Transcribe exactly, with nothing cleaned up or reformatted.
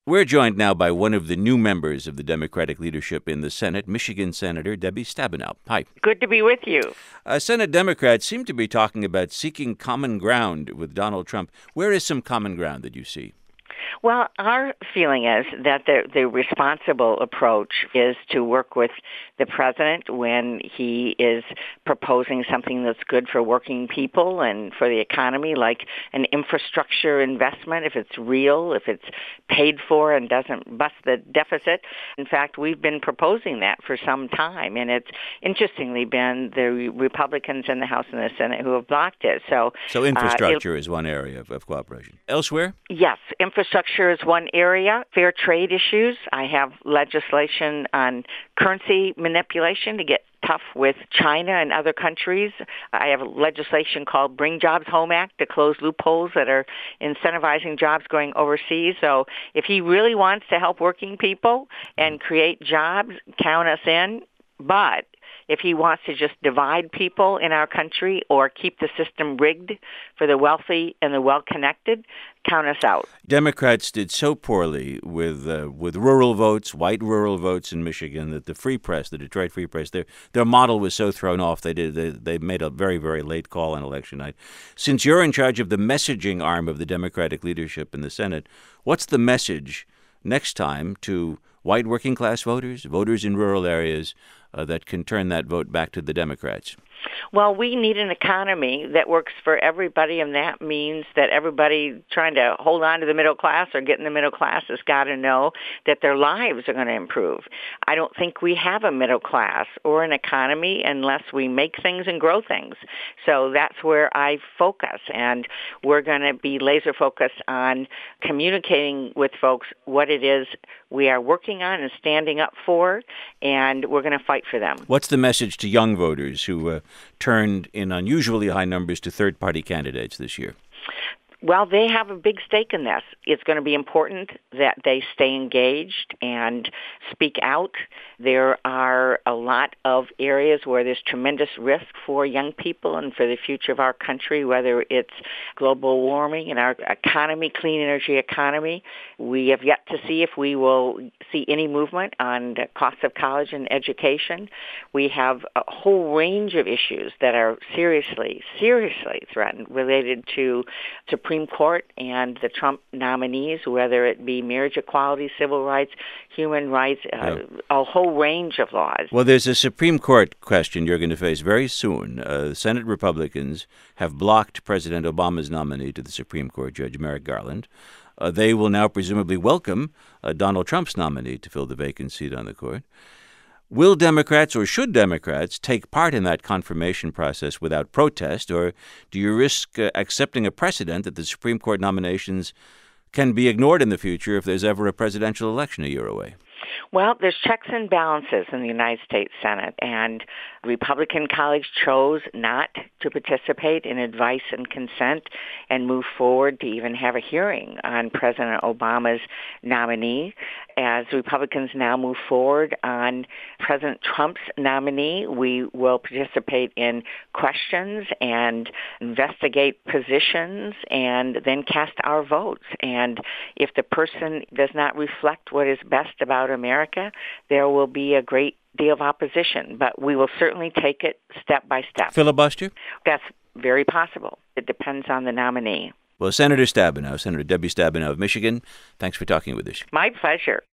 We're joined now by one of the new members of the Democratic leadership in the Senate, Michigan Senator Debbie Stabenow. Hi. Good to be with you. Uh, Senate Democrats seem to be talking about seeking common ground with Donald Trump. Where is some common ground that you see? Well, our feeling is that the, the responsible approach is to work with the president when he is proposing something that's good for working people and for the economy, like an infrastructure investment, if it's real, if it's paid for and doesn't bust the deficit. In fact, we've been proposing that for some time, and it's interestingly been the Republicans in the House and the Senate who have blocked it. So, so infrastructure uh, is one area of, of cooperation. Elsewhere? Yes, infrastructure is one area. Fair trade issues. I have legislation on currency manipulation to get tough with China and other countries. I have legislation called Bring Jobs Home Act to close loopholes that are incentivizing jobs going overseas. So if he really wants to help working people and create jobs, count us in. But if he wants to just divide people in our country or keep the system rigged for the wealthy and the well-connected, count us out. Democrats did so poorly with uh, with rural votes, white rural votes in Michigan, that the Free Press, the Detroit Free Press, their their model was so thrown off. They did they, they made a very, very late call on election night. Since you're in charge of the messaging arm of the Democratic leadership in the Senate, what's the message next time to white working class voters, voters in rural areas, uh, that can turn that vote back to the Democrats? Well, we need an economy that works for everybody, and that means that everybody trying to hold on to the middle class or get in the middle class has got to know that their lives are going to improve. I don't think we have a middle class or an economy unless we make things and grow things. So that's where I focus, and we're going to be laser focused on communicating with folks what it is we are working on and standing up for, and we're going to fight for them. What's the message to young voters who uh, turned in unusually high numbers to third-party candidates this year? Well, they have a big stake in this. It's going to be important that they stay engaged and speak out. There are a lot of areas where there's tremendous risk for young people and for the future of our country, whether it's global warming and our economy, clean energy economy. We have yet to see if we will see any movement on the cost of college and education. We have a whole range of issues that are seriously, seriously threatened related to Supreme Court and the Trump nominees, whether it be marriage equality, civil rights, human rights, uh, yeah. a whole range of laws. Well, there's a Supreme Court question you're going to face very soon. Uh, Senate Republicans have blocked President Obama's nominee to the Supreme Court, Judge Merrick Garland. Uh, they will now presumably welcome uh, Donald Trump's nominee to fill the vacant seat on the court. Will Democrats, or should Democrats, take part in that confirmation process without protest, or do you risk uh, accepting a precedent that the Supreme Court nominations can be ignored in the future if there's ever a presidential election a year away? Well, there's checks and balances in the United States Senate, and Republican colleagues chose not to participate in advice and consent and move forward to even have a hearing on President Obama's nominee. As Republicans now move forward on President Trump's nominee, we will participate in questions and investigate positions and then cast our votes. And if the person does not reflect what is best about America, there will be a great deal of opposition, but we will certainly take it step by step. Filibuster? That's very possible. It depends on the nominee. Well, Senator Stabenow, Senator Debbie Stabenow of Michigan, thanks for talking with us. My pleasure.